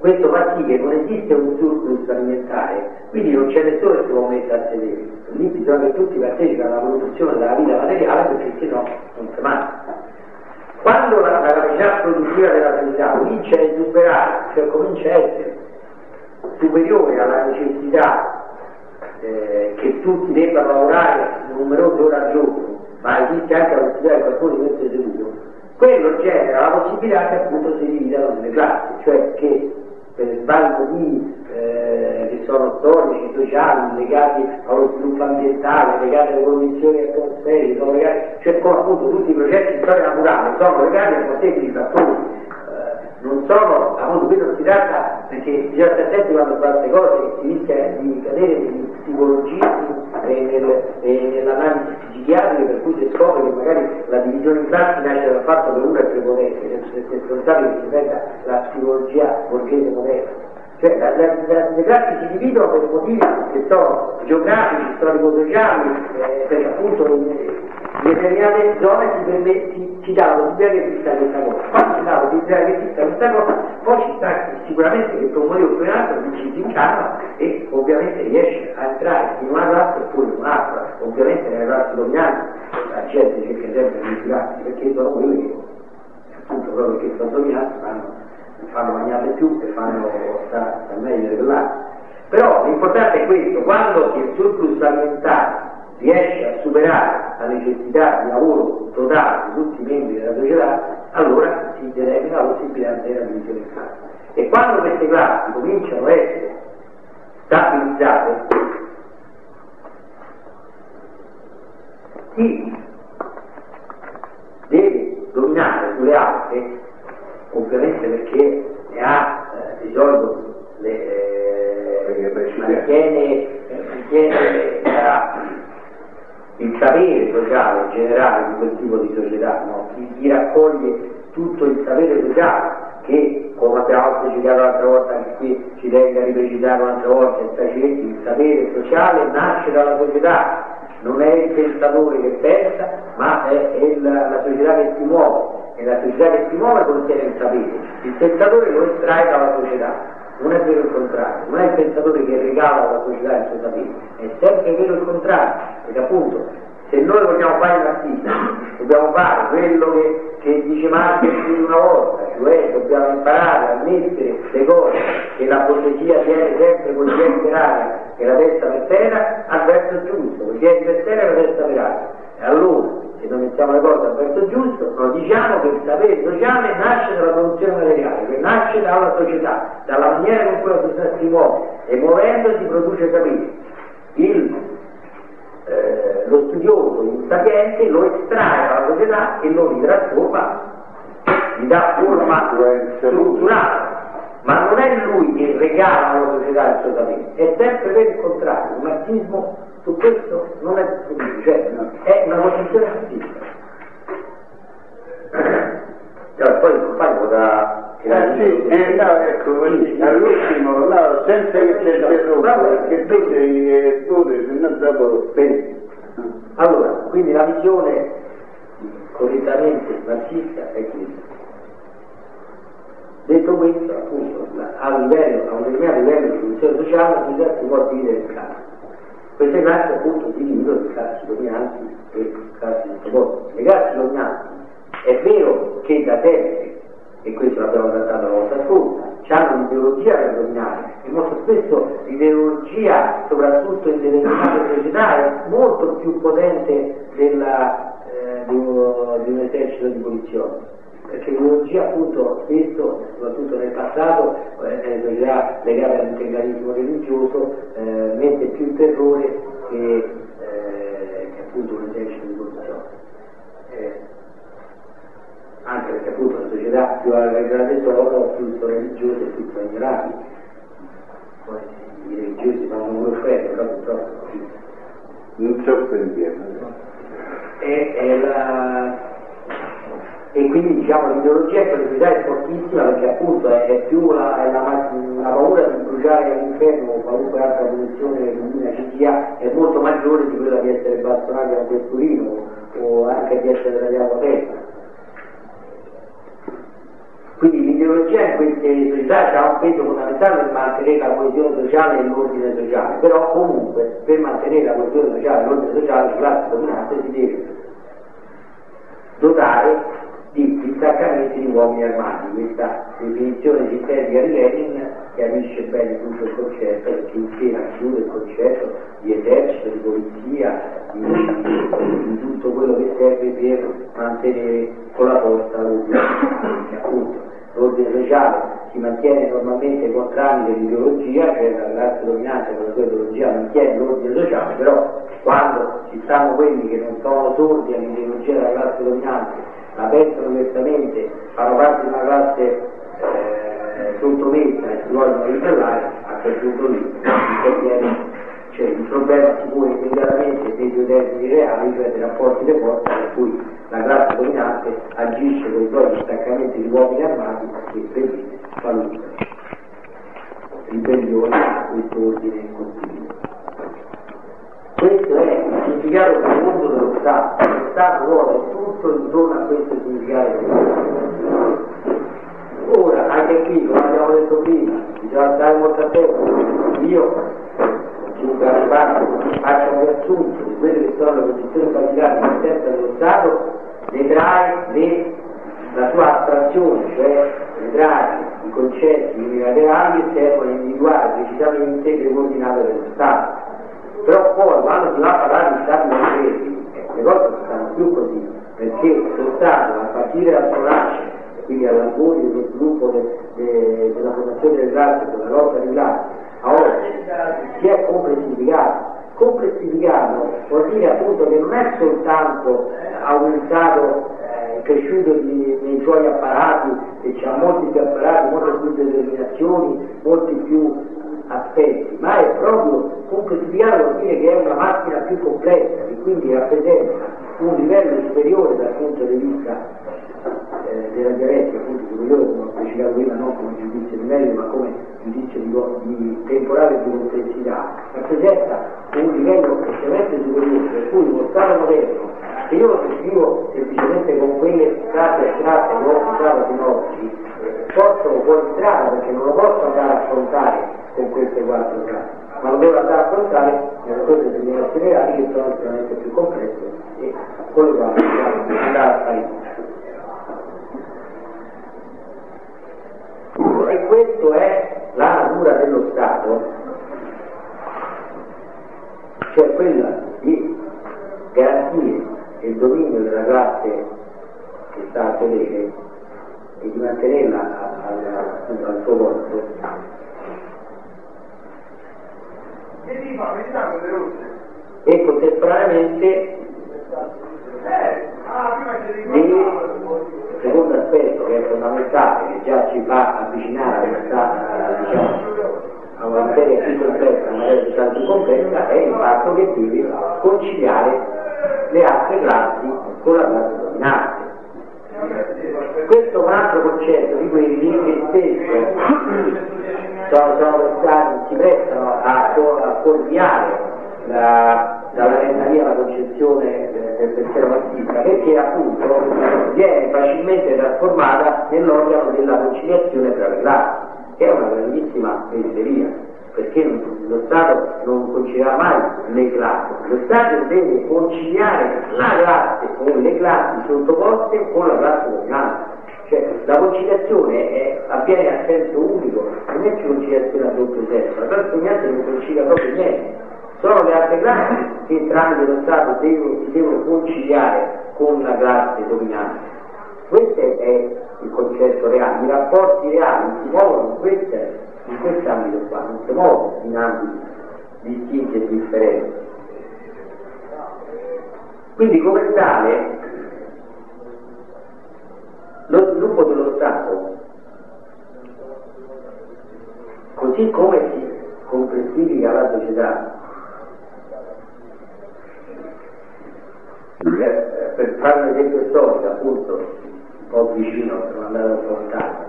Questo fa sì che non esiste un surplus alimentare, quindi non c'è nessuno che si può mettere a sedere. Lì bisogna che tutti partecipino alla produzione della vita materiale, perché sennò non si mangia. Quando la capacità produttiva della società comincia a esuberare, cioè comincia a essere superiore alla necessità che tutti debbano lavorare numerose ore al giorno, ma esiste anche la possibilità che qualcuno di questo seduto, quello genera la possibilità che appunto si dividano nelle classi, cioè che per vari motivi che sono storici, sociali, legati allo sviluppo ambientale, legati alle condizioni atmosferiche, sono legati, cioè come appunto tutti i processi di storia naturale sono legati a molteplici fattori. Non sono, appunto qui non si tratta, perché bisogna stare attenti quando fa queste cose, si rischia di cadere negli psicologismi e nell'analisi psichiatrica, per cui si scopre che magari la divisione in classi nasce dal fatto che uno è prepotente, se è spontaneo che si inventa la psicologia borghese moderna. Cioè le classi si dividono per motivi che sono geografici, storico-sociali, perché appunto in determinate zone si dà la possibilità che esista questa cosa. Quando si dà la possibilità che esista questa cosa, poi ci sta sicuramente che per un motivo o per un altro ci si incarna e ovviamente riesce a entrare in una classe oppure in un'altra. Ovviamente nelle classi dominanti la gente cerca sempre di misurarsi, perché sono quelli che appunto proprio che sono dominanti fanno mangiare più e fanno stare meglio dell'altro. Però l'importante è questo: quando il surplus alimentare riesce a superare la necessità di lavoro totale di tutti i membri della società, allora si determina la possibilità della divisione in classi. E quando queste classi cominciano a essere stabilizzate, si deve dominare sulle altre, ovviamente perché ne ha di solito mantiene il sapere sociale generale di quel tipo di società, no? Chi raccoglie tutto il sapere sociale che, come abbiamo specificato l'altra volta, che qui ci tenga a riprecisare un'altra volta, il sapere sociale nasce dalla società, non è il pensatore che pensa, ma è la società che si muove, e la società che si muove contiene il sapere. Il pensatore lo estrae dalla società. Non è vero il contrario, non è il pensatore che regala alla società il suo sapere, è sempre vero il contrario, perché appunto se noi vogliamo fare il marxista dobbiamo fare quello che dice Marx più di una volta, cioè dobbiamo imparare a mettere le cose che la borghesia tiene sempre con i piedi per aria e la testa per terra al verso giusto, con i piedi per terra e la testa per aria. E allora, se non mettiamo le cose al verso giusto, noi diciamo che il sapere sociale nasce dalla produzione materiale, che nasce dalla società, dalla maniera con cui la società si muove, e muovendosi produce sapere. Lo studioso, il sapiente, lo estrae dalla società e lo ritrasforma, gli dà forma strutturale, ma non è lui che regala alla società il suo sapere, è sempre per il contrario. Il marxismo su questo non è discutibile, cioè è una posizione marxista. Poi il compagno potrà ecco, all'ultimo, no, senza che ci interrompa, perché tu sei pure, se non dopo... Bene. Allora, quindi la visione correttamente marxista è questa. Detto questo, appunto, a un determinato livello di produzione sociale la società si può dividere in classi. Queste classi appunto si dividono in classi dominanti e classi sottoposte. Le classi dominanti è vero che da sempre, e questo l'abbiamo trattato la volta scorsa, hanno un'ideologia per dominare, e molto spesso l'ideologia, soprattutto in determinate società, è molto più potente di un esercito di punizione, perché l'ideologia appunto spesso, soprattutto nel passato, nelle società legate all'integralismo religioso, mette più il terrore che appunto un esercito di punizione. Anche perché appunto la società più allargata tesoro, più sono religiose e più sono ignoranti. Poi i religiosi fanno un offerte, però purtroppo non so pensiero. E quindi diciamo l'ideologia è quella società è fortissima, perché appunto è più la paura di bruciare all'inferno o qualunque altra punizione divina ci sia, è molto maggiore di quella di essere bastonati a un testurino o anche di essere tagliato a testa. Quindi l'ideologia in queste società ha un peso per mantenere la coesione sociale e l'ordine sociale, però comunque per mantenere la coesione sociale e l'ordine sociale la classe dominante si deve dotare di distaccamenti di uomini armati. Questa definizione sintetica di Lenin chiarisce bene tutto il concetto, perché insieme chiude il concetto di esercito, di polizia, di tutto quello che serve per mantenere con la forza l'ordine. Appunto, l'ordine sociale si mantiene normalmente con tramite l'ideologia, cioè la classe dominante con la sua ideologia mantiene l'ordine sociale, però quando ci stanno quelli che non sono sordi all'ideologia della classe dominante, la pensano direttamente, fanno parte di una classe sottomessa e si vogliono ribellare, a quel punto lì cioè, il problema si pone immediatamente dei due termini reali, cioè dei rapporti di forza, per cui la classe dominante agisce con i suoi distaccamenti di uomini armati e prevede qualunque ribellione a questo ordine continuo. Questo è il significato profondo dello Stato. Lo Stato vuole tutto intorno a questo significato. Ora, anche qui, come abbiamo detto prima, bisogna stare molto attenti. Io, faccio un riassunto di quelle che sono le posizioni basilari in testa dello Stato, vedrai la sua astrazione, cioè vedrai i concetti unilaterali che servono a individuare precisamente le coordinate dello Stato. Però poi quando si va a parlare di stati concreti, le cose stanno più così, perché lo Stato, a partire dal suo nascere, quindi all'albore dello sviluppo della formazione delle classi, della lotta di classi, a oggi si è complessificato. Complessificato vuol dire appunto che non è soltanto aumentato, cresciuto nei suoi apparati, e c'ha molti più apparati, molte più determinazioni, molti più aspetti, ma è proprio complessificato, vuol dire che è una macchina più complessa, che quindi rappresenta un livello superiore dal punto di vista della dialettica, appunto superiore, come ho specificato prima, non come giudizio di merito, ma come giudizio di temporale e di complessità, rappresenta un livello estremamente superiore, per cui lo Stato moderno, se io lo descrivo semplicemente con quelle frasi astratte che ho usato fino ad oggi, porto fuori strada, perché non lo posso andare a affrontare con queste quattro frasi, ma lo devo andare a affrontare nelle cose determinazioni generali che sono estremamente più complesse e con le quali dobbiamo andare a fare. E questa è la natura dello Stato, cioè quella di garantire il dominio della classe che sta a sedere e di mantenerla al suo posto. E contemporaneamente il secondo aspetto che è fondamentale, che già ci fa avvicinare a una materia più complessa, una materia più complessa, è il fatto che deve conciliare le altre classi con la classe dominante. Questo è un altro concetto di quelli che spesso si prestano a fuorviare dalla via la concezione del pensiero marxista, perché appunto viene facilmente trasformata nell'organo della conciliazione tra le classi, che è una grandissima periferia, perché lo Stato non concilierà mai le classi, lo Stato deve conciliare la classe con le classi sottoposte con la classe dominante. Cioè la conciliazione avviene a senso unico, non è più conciliazione a doppio senso, la classe dominante non concilia proprio niente, sono le altre classi che tramite lo Stato si devono conciliare con la classe dominante. Questo è il concetto reale, i rapporti reali si muovono in quest'ambito qua, non si muovono in ambiti distinti e differenti. Quindi come tale lo sviluppo dello Stato, così come si complessifica la società, per fare un esempio storico appunto un po' vicino, per andare a affrontare,